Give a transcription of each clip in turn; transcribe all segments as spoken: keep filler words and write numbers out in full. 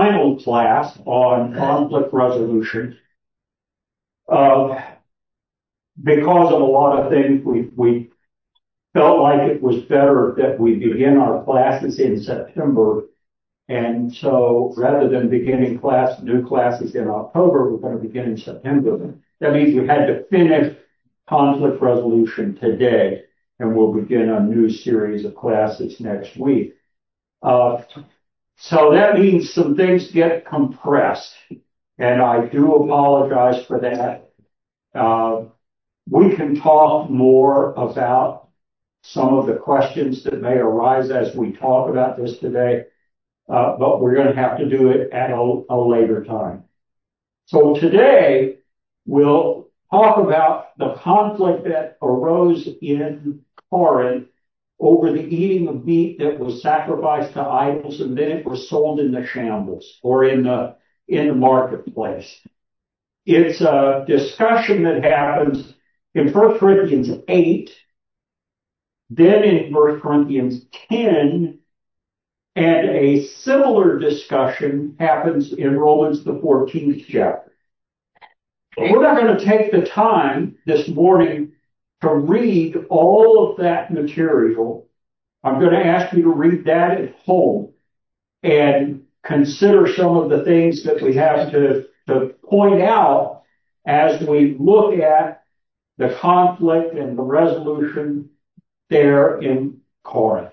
final class on conflict resolution. Uh, because of a lot of things, we, we felt like it was better that we begin our classes in September. And so rather than beginning class, new classes in October, we're going to begin in September. That means we had to finish conflict resolution today, and we'll begin a new series of classes next week. Uh, so that means some things get compressed, and I do apologize for that. Uh, we can talk more about some of the questions that may arise as we talk about this today, uh, but we're going to have to do it at a, a later time. So today, we'll talk about the conflict that arose in Corinth over the eating of meat that was sacrificed to idols, and then it was sold in the shambles or in the in the marketplace. It's a discussion that happens in First Corinthians eight, then in First Corinthians ten, and a similar discussion happens in Romans the fourteenth chapter. But we're not going to take the time this morning to read all of that material. I'm going to ask you to read that at home and consider some of the things that we have to, to point out as we look at the conflict and the resolution there in Corinth.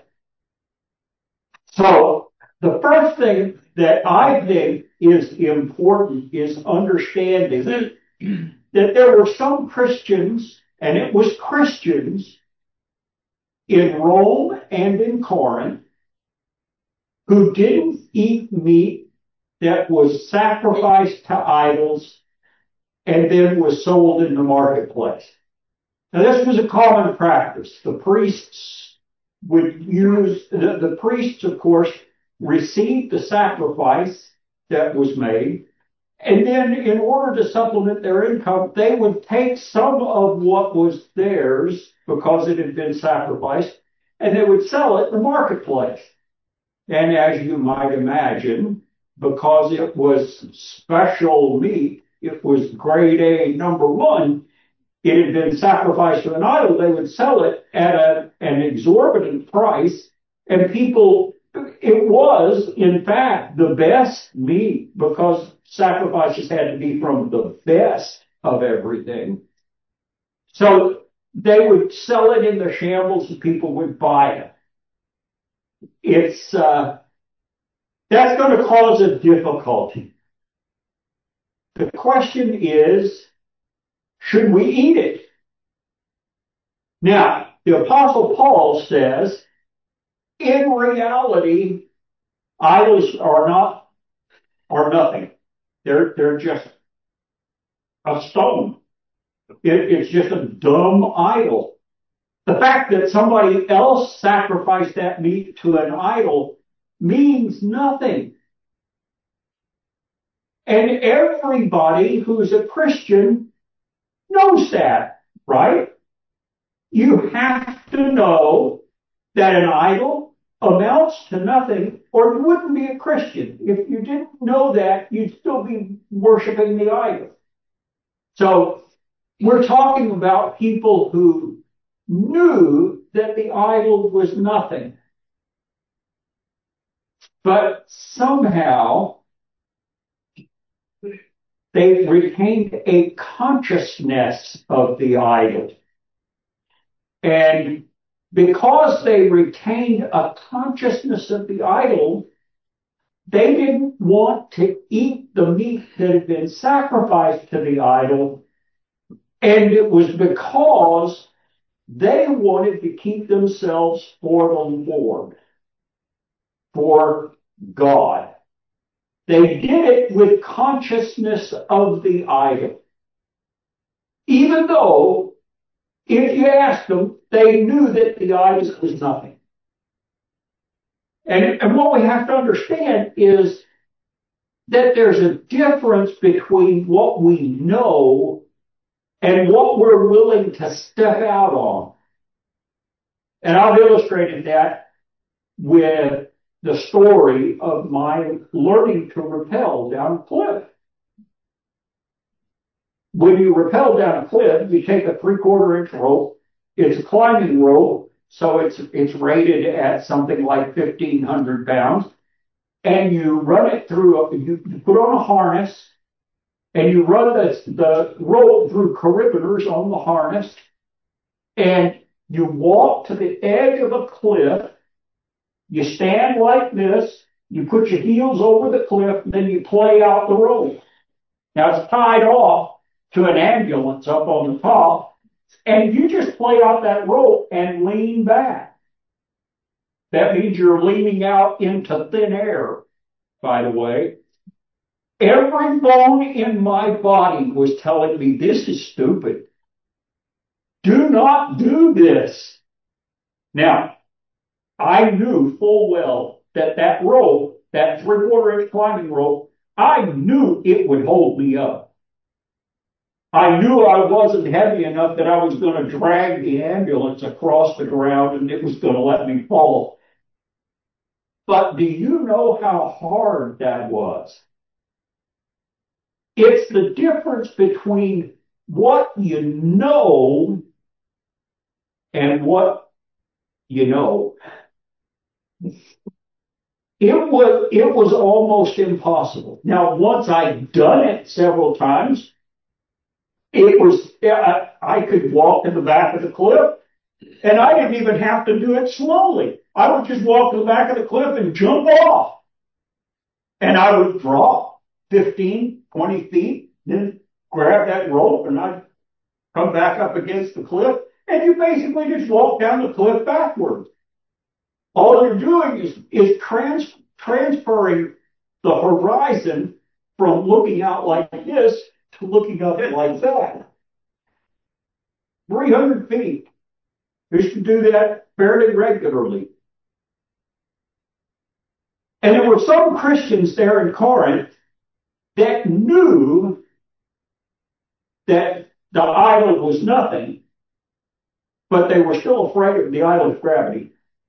So the first thing that I think is important is understanding that there were some Christians, and it was Christians in Rome and in Corinth, who didn't eat meat that was sacrificed to idols and then was sold in the marketplace. Now, this was a common practice. The priests would use, the, the priests, of course, received the sacrifice that was made, and then in order to supplement their income, they would take some of what was theirs because it had been sacrificed, and they would sell it in the marketplace. And as you might imagine, because it was special meat, it was grade A number one, it had been sacrificed to an idol, they would sell it at a, an exorbitant price, and people, it was, in fact, the best meat because sacrifices had to be from the best of everything. So they would sell it in the shambles and people would buy it. It's, uh, that's going to cause a difficulty. The question is, should we eat it? Now, the Apostle Paul says, in reality, idols are not, are nothing. They're, they're just a stone. It, it's just a dumb idol. The fact that somebody else sacrificed that meat to an idol means nothing. And everybody who's a Christian knows that, right? You have to know that an idol amounts to nothing, or you wouldn't be a Christian. If you didn't know that, you'd still be worshiping the idol. So we're talking about people who knew that the idol was nothing, but somehow they retained a consciousness of the idol. And because they retained a consciousness of the idol, they didn't want to eat the meat that had been sacrificed to the idol. And it was because they wanted to keep themselves for the Lord, for God. They did it with consciousness of the idol. Even though, if you asked them, they knew that the idol was nothing. And, and what we have to understand is that there's a difference between what we know and what we're willing to step out on. And I've illustrated that with the story of my learning to rappel down a cliff. When you rappel down a cliff, you take a three quarter inch rope. It's a climbing rope, so it's it's rated at something like fifteen hundred pounds, and you run it through. A, you, you put on a harness, and you run the the rope through carabiners on the harness, and you walk to the edge of a cliff. You stand like this. You put your heels over the cliff, and then you play out the rope. Now it's tied off to an ambulance up on the top, and you just play out that rope and lean back. That means you're leaning out into thin air, by the way. Every bone in my body was telling me, this is stupid. Do not do this. Now, I knew full well that that rope, that three quarter inch climbing rope, I knew it would hold me up. I knew I wasn't heavy enough that I was going to drag the ambulance across the ground and it was going to let me fall. But do you know how hard that was? It's the difference between what you know and what you know. It was, it was almost impossible. Now, once I'd done it several times, it was, I, I could walk to the back of the cliff, and I didn't even have to do it slowly. I would just walk to the back of the cliff and jump off. And I would drop fifteen, twenty feet, then grab that rope, and I'd come back up against the cliff, and you basically just walk down the cliff backwards. All you're doing is, is trans, transferring the horizon from looking out like this to looking up like that. three hundred feet. I used to do that fairly regularly. And there were some Christians there in Corinth that knew that the idol was nothing, but they were still afraid of the idol's gravity.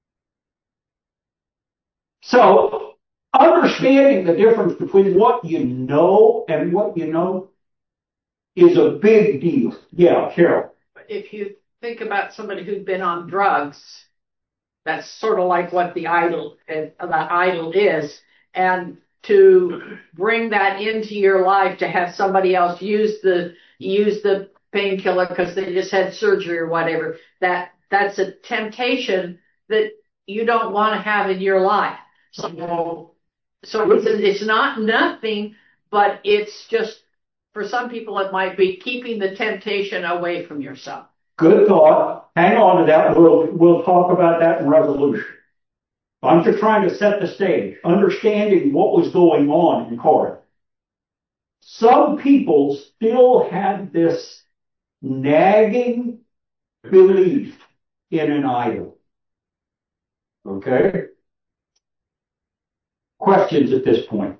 So, understanding the difference between what you know and what you know is a big deal. Yeah, Carol. If you think about somebody who's been on drugs, that's sort of like what the idol, uh, the idol is. And to bring that into your life, to have somebody else use the use the painkiller because they just had surgery or whatever, that that's a temptation that you don't want to have in your life. So, so it's, it's not nothing, but it's just, for some people, it might be keeping the temptation away from yourself. Good thought. Hang on to that. We'll, we'll talk about that in resolution. I'm just trying to set the stage, understanding what was going on in Corinth. Some people still had this nagging belief in an idol. Okay? Questions at this point?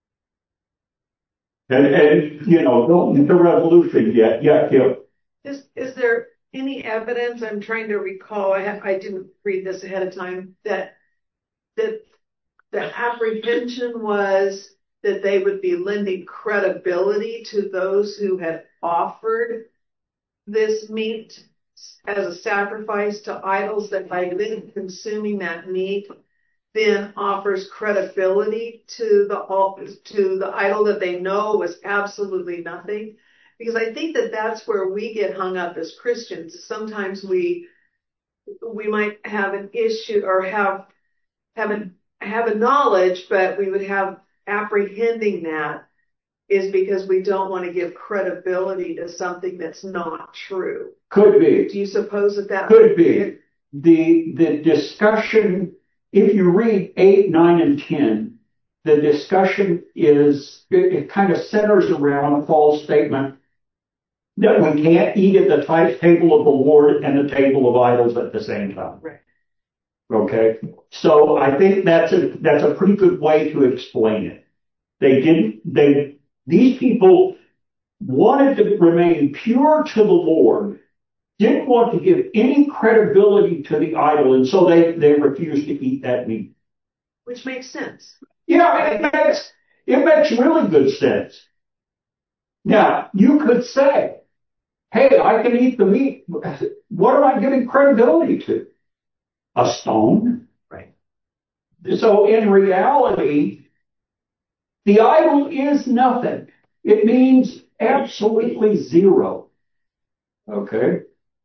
And, and you know, don't get the resolution yet. Yeah, Kim. Is, is there any evidence, I'm trying to recall, I, have, I didn't read this ahead of time, that that the apprehension was that they would be lending credibility to those who had offered this meat as a sacrifice to idols, that by them consuming that meat then offers credibility to the to the idol that they know was absolutely nothing. Because I think that that's where we get hung up as Christians. Sometimes we we might have an issue or have have a have a knowledge, but we would have apprehending that is because we don't want to give credibility to something that's not true. Could be. Do you suppose that that could be the the discussion? If you read eight, nine, and ten, the discussion is it, it kind of centers around a false statement that we can't eat at the table of the Lord and the table of idols at the same time. Right. Okay, so I think that's a that's a pretty good way to explain it. They didn't. They these people wanted to remain pure to the Lord, didn't want to give any credibility to the idol, and so they they refused to eat that meat. which makes sense. Yeah, it makes, it makes really good sense. Now, you could say, hey, I can eat the meat. What am I giving credibility to? A stone? Right. So in reality, the idol is nothing. It means absolutely zero. Okay?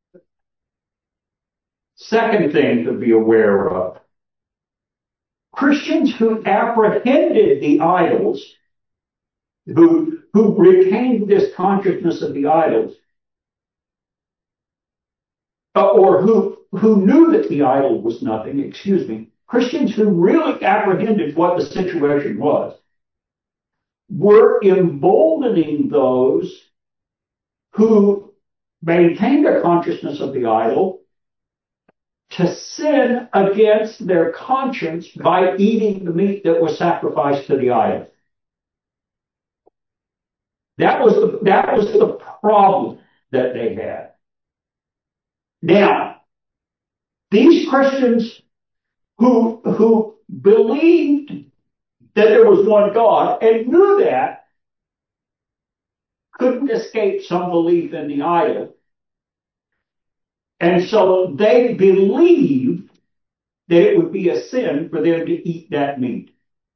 Second thing to be aware of. Christians who apprehended the idols, who, who retained this consciousness of the idols, uh, or who, who knew that the idol was nothing, excuse me, Christians who really apprehended what the situation was, were emboldening those who maintained a consciousness of the idol to sin against their conscience by eating the meat that was sacrificed to the idol. That was the, that was the problem that they had. Now, these Christians who, who believed that there was one God and knew that couldn't escape some belief in the idol. And so they believed that it would be a sin for them to eat that meat.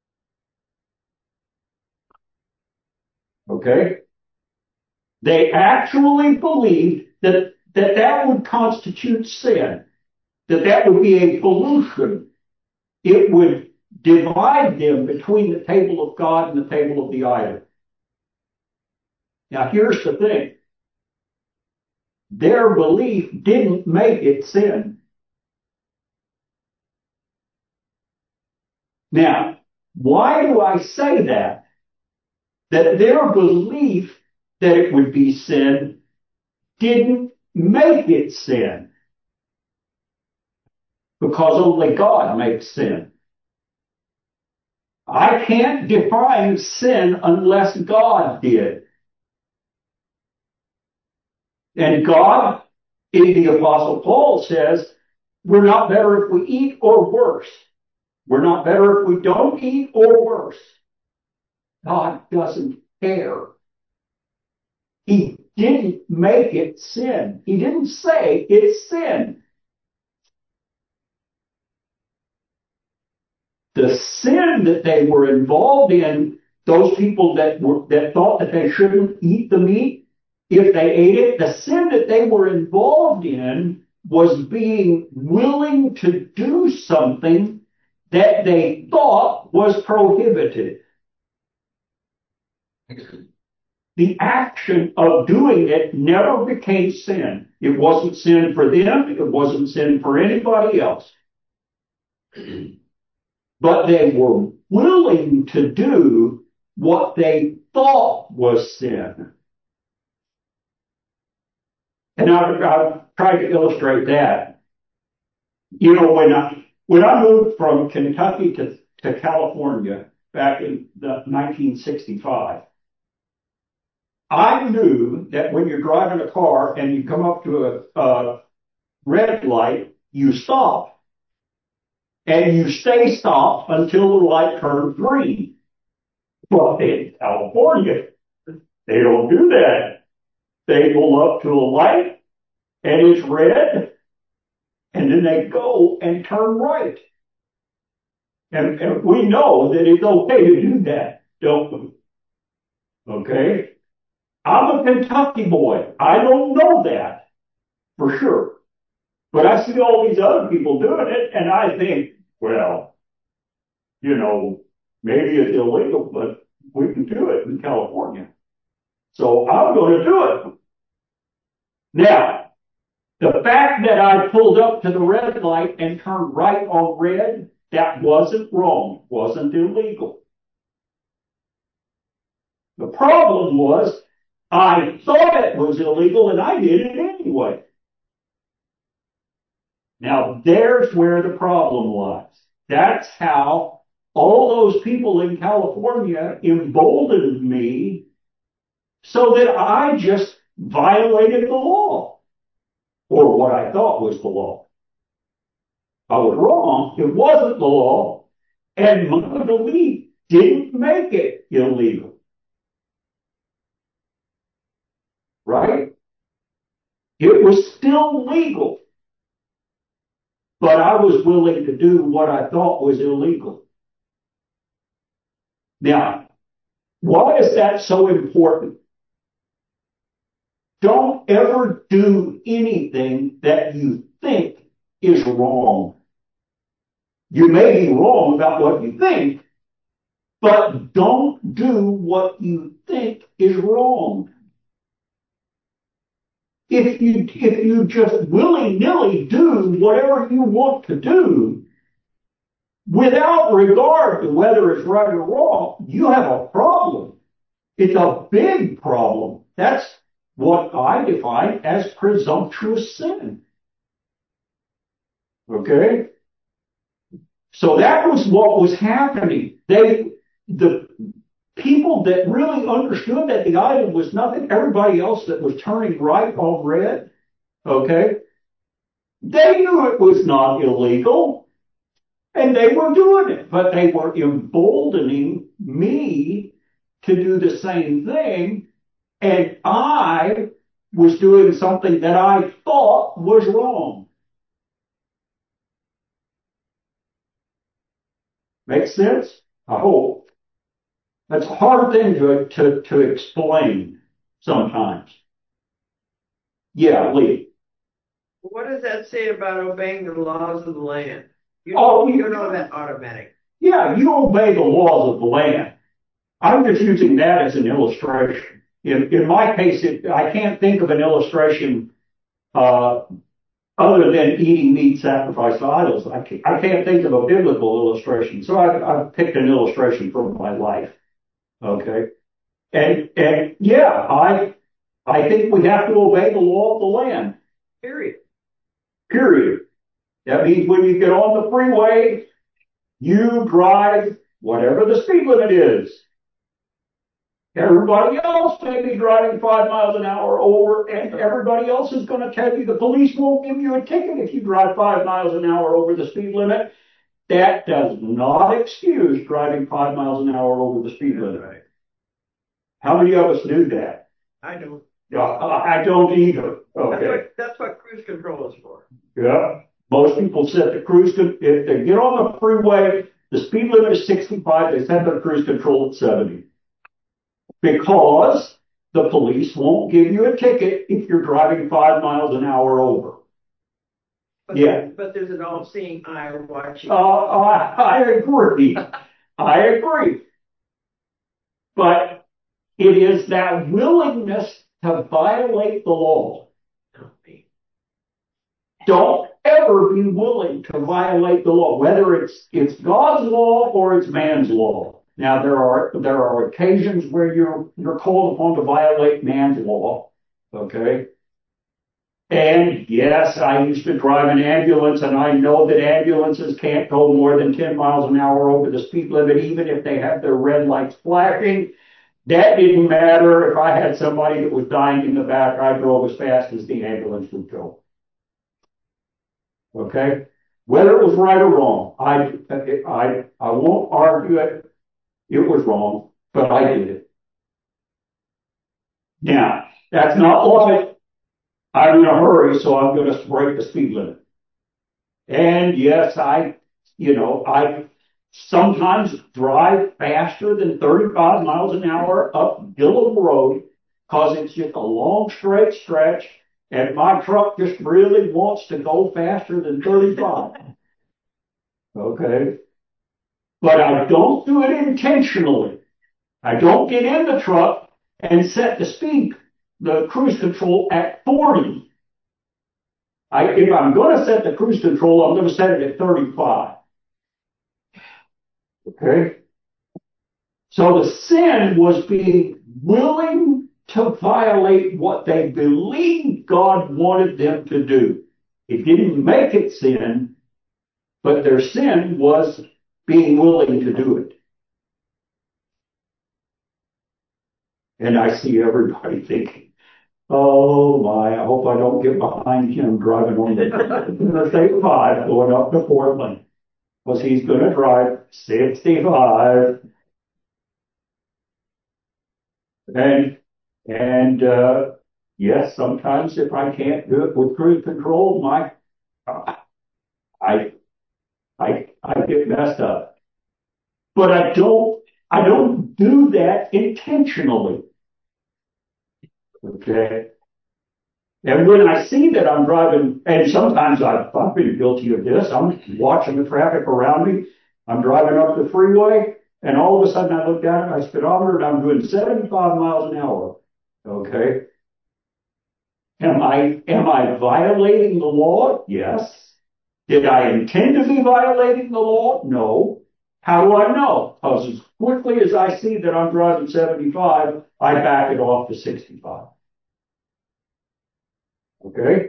Okay? They actually believed that that, that would constitute sin, that that would be a pollution. It would divide them between the table of God and the table of the idol. Now, here's the thing. Their belief didn't make it sin. Now, why do I say that? That their belief that it would be sin didn't make it sin. Because only God makes sin. I can't define sin unless God did. And God, in the Apostle Paul says, we're not better if we eat or worse. We're not better if we don't eat or worse. God doesn't care. He didn't make it sin. He didn't say it's sin. The sin that they were involved in, those people that were that thought that they shouldn't eat the meat, if they ate it, the sin that they were involved in was being willing to do something that they thought was prohibited. The action of doing it never became sin. It wasn't sin for them. It wasn't sin for anybody else. But they were willing to do what they thought was sin. And I've, I've tried to illustrate that. You know, when I, when I moved from Kentucky to, to California back in the nineteen sixty-five, I knew that when you're driving a car and you come up to a, a red light, you stop. And you stay stopped until the light turns green. But in California, they don't do that. They pull up to a light and it's red, and then they go and turn right. And, and we know that it's okay to do that, don't we? Okay? I'm a Kentucky boy. I don't know that for sure. But I see all these other people doing it, and I think, well, you know, maybe it's illegal, but we can do it in California. So I'm going to do it. Now, the fact that I pulled up to the red light and turned right on red, that wasn't wrong, wasn't illegal. The problem was I thought it was illegal and I did it anyway. Now, there's where the problem lies. That's how all those people in California emboldened me so that I just violated the law, or what I thought was the law. I was wrong. It wasn't the law. And my belief didn't make it illegal. Right? It was still legal. But I was willing to do what I thought was illegal. Now, why is that so important? Don't ever do anything that you think is wrong. You may be wrong about what you think, but don't do what you think is wrong. If you, if you just willy-nilly do whatever you want to do, without regard to whether it's right or wrong, you have a problem. It's a big problem. That's what I define as presumptuous sin. Okay? So that was what was happening. They, the people that really understood that the idol was nothing, everybody else that was turning right on red, okay, they knew it was not illegal, and they were doing it, but they were emboldening me to do the same thing, and I was doing something that I thought was wrong. Makes sense? I hope. That's a hard thing to, to, to explain sometimes. Yeah, Lee. What does that say about obeying the laws of the land? You, Oh, you, you know that automatic. Yeah, you obey the laws of the land. I'm just using that as an illustration. In, in my case, it, I can't think of an illustration uh, other than eating meat sacrificed to idols. I can't, I can't think of a biblical illustration, so I, I've picked an illustration from my life. Okay, and and yeah, I I think we have to obey the law of the land. Period. Period. That means when you get on the freeway, you drive whatever the speed limit is. Everybody else may be driving five miles an hour over, and everybody else is going to tell you the police won't give you a ticket if you drive five miles an hour over the speed limit. That does not excuse driving five miles an hour over the speed limit. Right. How many of us do that? I don't. Yeah, I don't either. Okay. That's what, that's what cruise control is for. Yeah. Most people set the cruise, if they get on the freeway, the speed limit is sixty-five, they set their cruise control at seventy. Because the police won't give you a ticket if you're driving five miles an hour over. But, Yeah. But there's an all-seeing eye watching. Uh, I, I agree. I agree. But it is that willingness to violate the law. Don't ever be willing to violate the law, whether it's it's God's law or it's man's law. Now there are there are occasions where you're you're called upon to violate man's law, okay? And yes, I used to drive an ambulance, and I know that ambulances can't go more than ten miles an hour over the speed limit, even if they have their red lights flashing. That didn't matter. If I had somebody that was dying in the back, I drove as fast as the ambulance would go. Okay? Whether it was right or wrong, I, I, I won't argue it. It was wrong, but I did it. Now, that's not like I'm in a hurry, so I'm going to break the speed limit. And yes, I, you know, I sometimes drive faster than thirty-five miles an hour up Gillum Road because it's just a long straight stretch. And my truck just really wants to go faster than thirty-five. Okay. But I don't do it intentionally. I don't get in the truck and set the speed, the cruise control at forty. I, if I'm going to set the cruise control, I'm going to set it at thirty-five. Okay. So the sin was being willing to violate what they believed God wanted them to do. It didn't make it sin, but their sin was being willing to do it. And I see everybody thinking, oh my, I hope I don't get behind him driving on the Interstate five going up to Portland. because he's going to drive sixty-five. And, and, uh, yes, sometimes if I can't do it with cruise control, my, I, I, I get messed up. But I don't, I don't do that intentionally. Okay. And when I see that I'm driving, and sometimes I've, I've been guilty of this, I'm watching the traffic around me, I'm driving up the freeway, and all of a sudden I look down at my speedometer and I'm doing seventy-five miles an hour. Okay. Am I, am I violating the law? Yes. Did I intend to be violating the law? No. How do I know? Because as quickly as I see that I'm driving seventy-five, I back it off to sixty-five. Okay?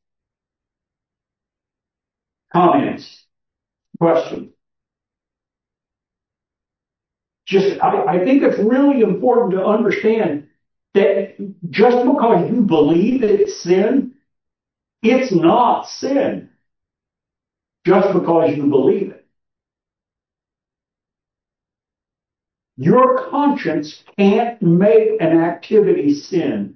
Comments? Questions? Just, I, I think it's really important to understand that just because you believe it's sin, it's not sin. Just because you believe it. Your conscience can't make an activity sin.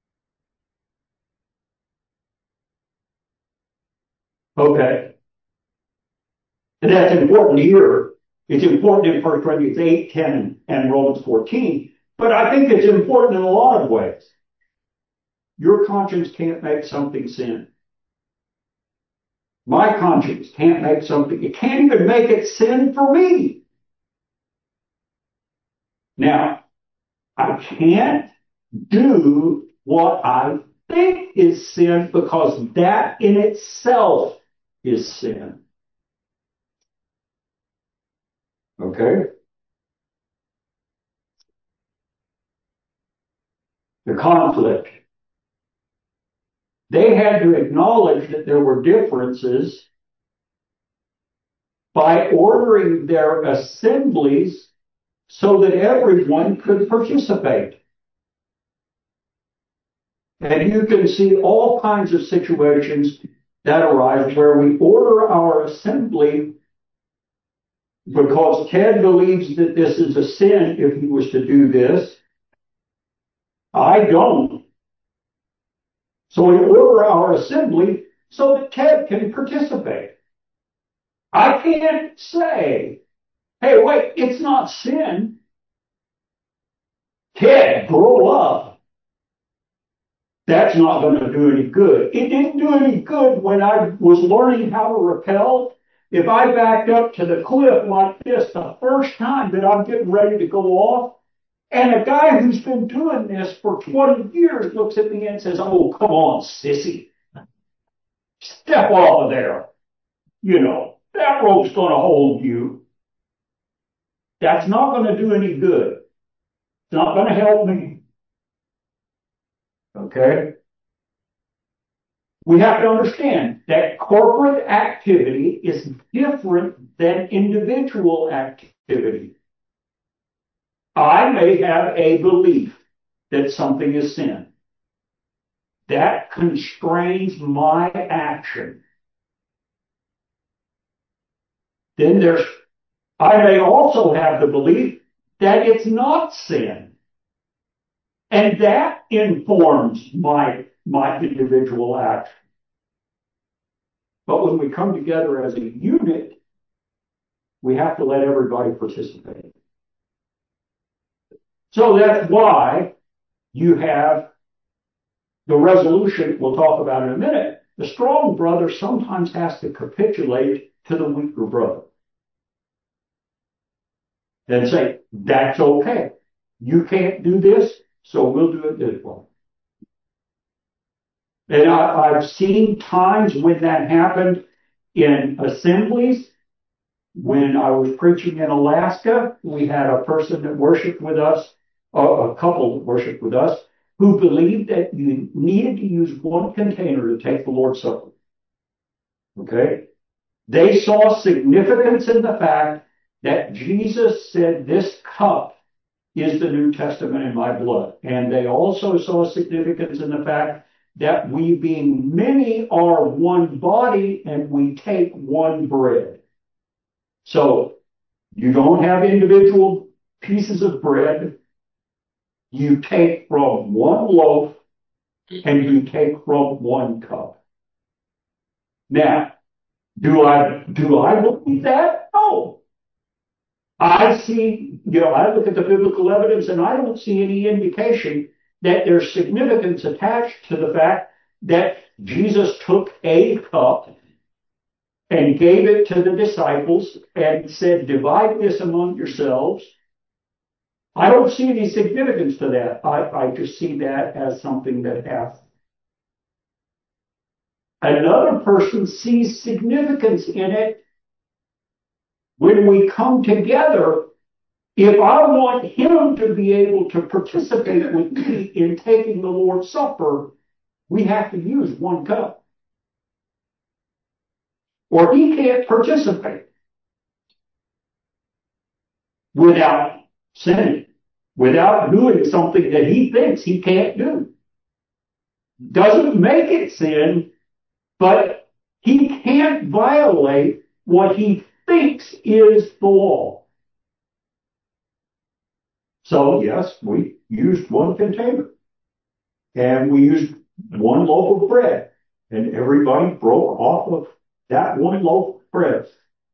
Okay. And that's important here. It's important in First Corinthians eight, ten, and Romans fourteen. But I think it's important in a lot of ways. Your conscience can't make something sin. My conscience can't make something, it can't even make it sin for me. Now, I can't do what I think is sin because that in itself is sin. Okay? The conflict. They had to acknowledge that there were differences by ordering their assemblies so that everyone could participate. And you can see all kinds of situations that arise where we order our assembly because Ted believes that this is a sin if he was to do this. I don't. So we order our assembly so that Ted can participate. I can't say, hey, wait, it's not sin. Ted, grow up. That's not going to do any good. It didn't do any good when I was learning how to rappel. If I backed up to the cliff like this the first time that I'm getting ready to go off, and a guy who's been doing this for twenty years looks at me and says, oh, come on, sissy. Step off of there. You know, that rope's going to hold you. That's not going to do any good. It's not going to help me. Okay? We have to understand that corporate activity is different than individual activity. I may have a belief that something is sin. That constrains my action. Then there's, I may also have the belief that it's not sin. And that informs my, my individual action. But when we come together as a unit, we have to let everybody participate. So that's why you have the resolution we'll talk about in a minute. The strong brother sometimes has to capitulate to the weaker brother and say, that's okay. You can't do this, so we'll do it this way. And I, I've seen times when that happened in assemblies. When I was preaching in Alaska, we had a person that worshiped with us, a couple that worshiped with us, who believed that you needed to use one container to take the Lord's Supper. Okay? They saw significance in the fact that Jesus said, this cup is the New Testament in my blood. And they also saw significance in the fact that we being many are one body and we take one bread. So you don't have individual pieces of bread. You take from one loaf and you take from one cup. Now, do I, do I believe that? No. I see, you know, I look at the biblical evidence and I don't see any indication that there's significance attached to the fact that Jesus took a cup and gave it to the disciples and said, divide this among yourselves. I don't see any significance to that. I, I just see that as something that happened. Another person sees significance in it when we come together. If I want him to be able to participate with me in taking the Lord's Supper, we have to use one cup. Or he can't participate without sinning, without doing something that he thinks he can't do. Doesn't make it sin, but he can't violate what he thinks is the law. So yes, we used one container and we used one loaf of bread and everybody broke off of that one loaf of bread.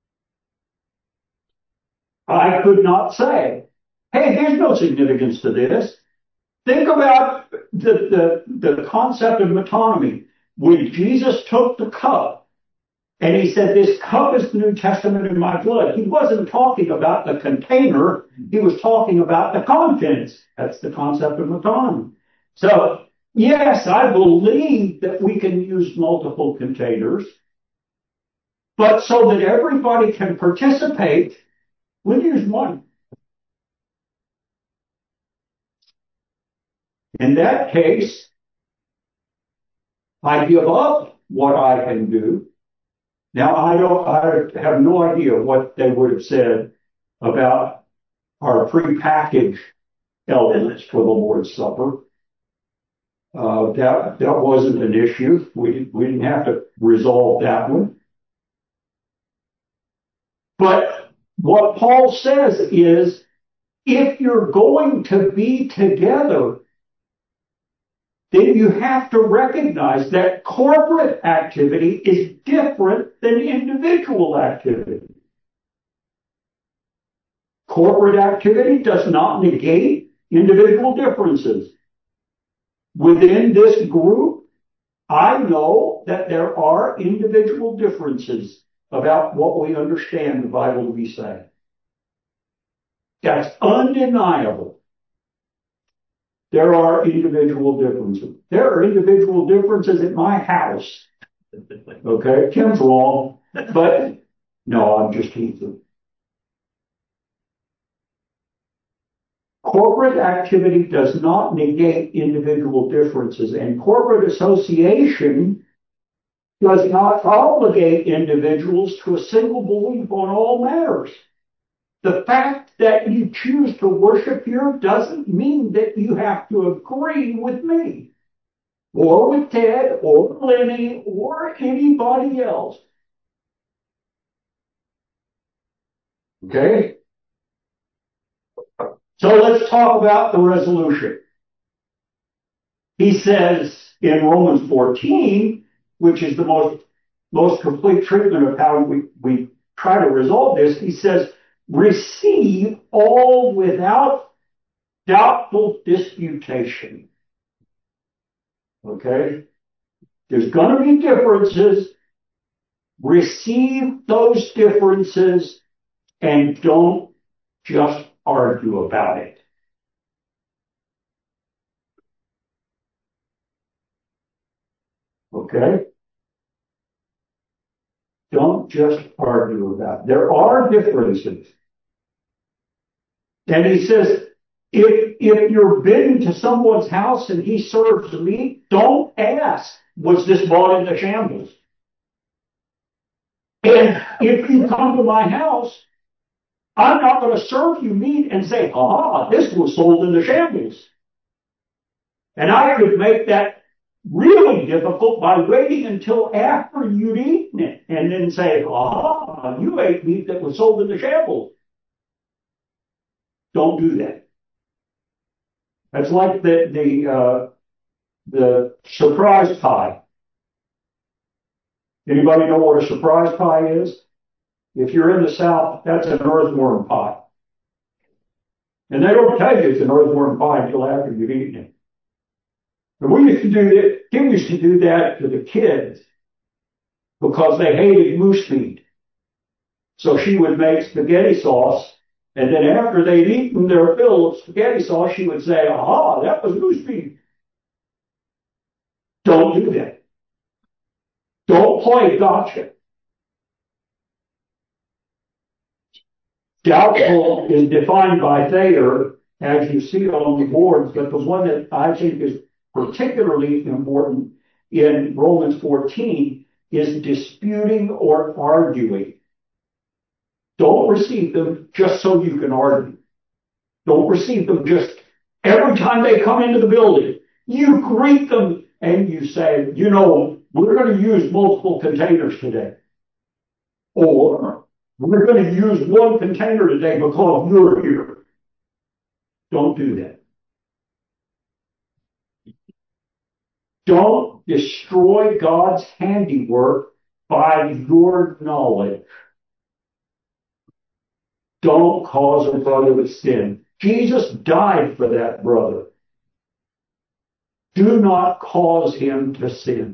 I could not say, hey, there's no significance to this. Think about the, the, the concept of metonymy. When Jesus took the cup and he said, this cup is the New Testament in my blood, he wasn't talking about the container. He was talking about the contents. That's the concept of metonymy. So, yes, I believe that we can use multiple containers, but so that everybody can participate, we'll use one. In that case, I give up what I can do. Now, I don't, I have no idea what they would have said about our prepackaged elements for the Lord's Supper. Uh, that, that wasn't an issue. We, we didn't have to resolve that one. But what Paul says is, if you're going to be together, then you have to recognize that corporate activity is different than individual activity. Corporate activity does not negate individual differences. Within this group, I know that there are individual differences about what we understand the Bible to be saying. That's undeniable. There are individual differences. There are individual differences at my house. Okay, Kim's wrong, but no, I'm just teasing. Corporate activity does not negate individual differences, and corporate association does not obligate individuals to a single belief on all matters. The fact that you choose to worship here doesn't mean that you have to agree with me, or with Ted, or Lenny, or anybody else. Okay? So let's talk about the resolution. He says in Romans fourteen, which is the most, most complete treatment of how we, we try to resolve this, he says, receive all without doubtful disputation. Okay? There's going to be differences. Receive those differences and don't just argue about it. Okay? Don't just argue about it. There are differences. And he says, if, if you're bidden to someone's house and he serves meat, don't ask, was this bought in the shambles? And if you come to my house, I'm not going to serve you meat and say, aha, this was sold in the shambles. And I could make that really difficult by waiting until after you'd eaten it and then say, ah, you ate meat that was sold in the shambles. Don't do that. That's like the, the, uh, the surprise pie. Anybody know what a surprise pie is? If you're in the South, that's an earthworm pie. And they don't tell you it's an earthworm pie until after you've eaten it. And we used to do that, Kim used to do that to the kids because they hated moose meat. So she would make spaghetti sauce, and then after they'd eaten their fill of spaghetti sauce, she would say, aha, that was moose meat. Don't do that. Don't play gotcha. Doubtful is defined by Thayer, as you see on the boards, but the one that I think is particularly important in Romans fourteen is disputing or arguing. Don't receive them just so you can argue. Don't receive them just every time they come into the building. You greet them and you say, you know, we're going to use multiple containers today. Or we're going to use one container today because you're here. Don't do that. Don't destroy God's handiwork by your knowledge. Don't cause a brother to sin. Jesus died for that brother. Do not cause him to sin.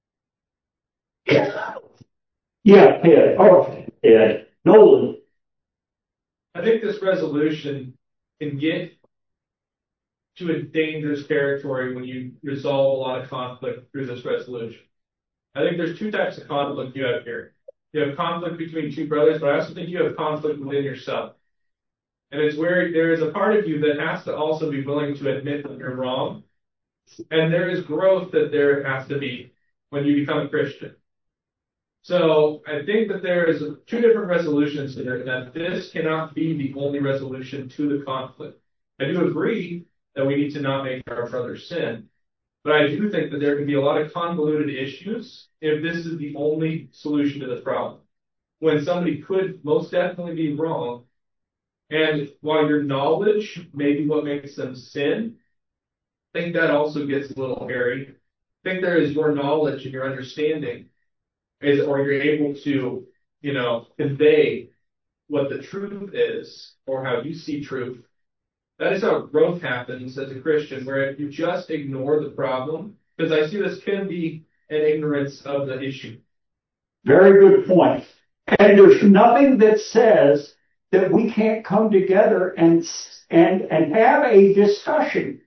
Yeah, Ed. Oh, Ed. Nolan. I think this resolution can get to a dangerous territory when you resolve a lot of conflict through this resolution. I think there's two types of conflict you have here. You have conflict between two brothers, but I also think you have conflict within yourself. And it's where there is a part of you that has to also be willing to admit that you're wrong. And there is growth that there has to be when you become a Christian. So I think that there is two different resolutions here, and that this cannot be the only resolution to the conflict. I do agree that we need to not make our brother sin, but I do think that there can be a lot of convoluted issues if this is the only solution to the problem. When somebody could most definitely be wrong, and while your knowledge may be what makes them sin, I think that also gets a little hairy. I think there is your knowledge and your understanding is, or you're able to, you know, convey what the truth is or how you see truth. That is how growth happens as a Christian, where if you just ignore the problem, because I see this can be an ignorance of the issue. Very good point. And there's nothing that says that we can't come together and, and, and have a discussion.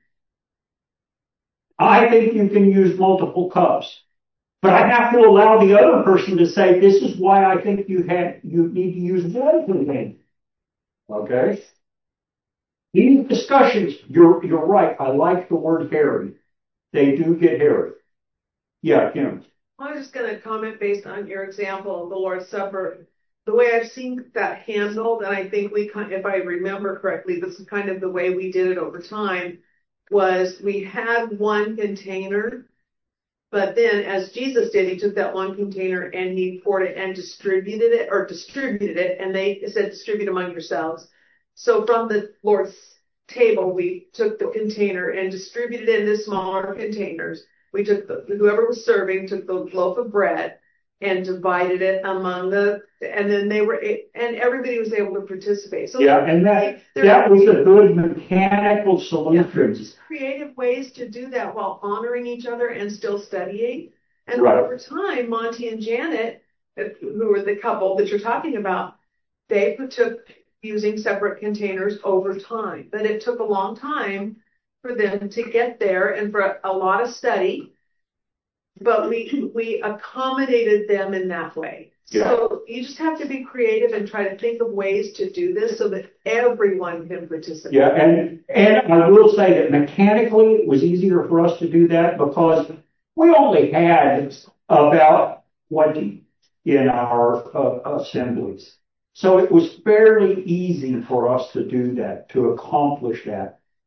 I think you can use multiple cups. But I have to allow the other person to say, this is why I think you had, you need to use one container. Okay? These discussions, you're, you're right. I like the word hairy. They do get hairy. Yeah, Kim. I was just going to comment based on your example of the Lord's Supper. The way I've seen that handled, and I think we, if I remember correctly, this is kind of the way we did it over time, was we had one container. But then, as Jesus did, he took that one container and he poured it and distributed it, or distributed it, and they said, distribute among yourselves. So from the Lord's table, we took the container and distributed it into smaller containers. We took the, whoever was serving took the loaf of bread and divided it among the, and then they were, and everybody was able to participate. So yeah, and that, that was a good mechanical solution. Yeah, creative ways to do that while honoring each other and still studying. And right. Over time, Monty and Janet, who were the couple that you're talking about, they took using separate containers over time. But it took a long time for them to get there and for a lot of study. But we we accommodated them in that way. Yeah. So you just have to be creative and try to think of ways to do this so that everyone can participate. Yeah, and and I will say that mechanically it was easier for us to do that because we only had about twenty in our uh, assemblies. So it was fairly easy for us to do that, to accomplish that.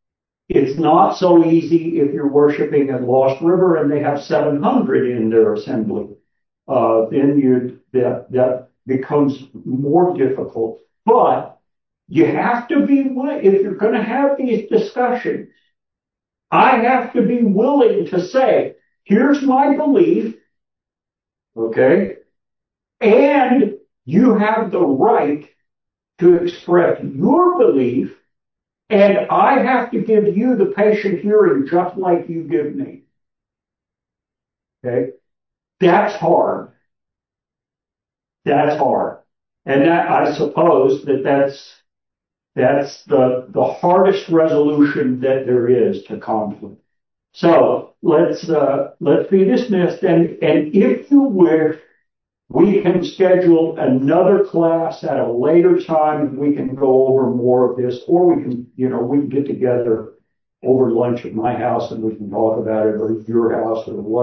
It's not so easy if you're worshiping at Lost River and they have seven hundred in their assembly. Uh, then you, that, that becomes more difficult. But you have to be, if you're going to have these discussions, I have to be willing to say, here's my belief, okay? And you have the right to express your belief, and I have to give you the patient hearing just like you give me. Okay? That's hard. That's hard. And that, I suppose that that's, that's the, the hardest resolution that there is to conflict. So let's, uh, let's be dismissed. And, and if you wish, we can schedule another class at a later time and we can go over more of this, or we can, you know, we can get together over lunch at my house and we can talk about it, or at your house, or whatever.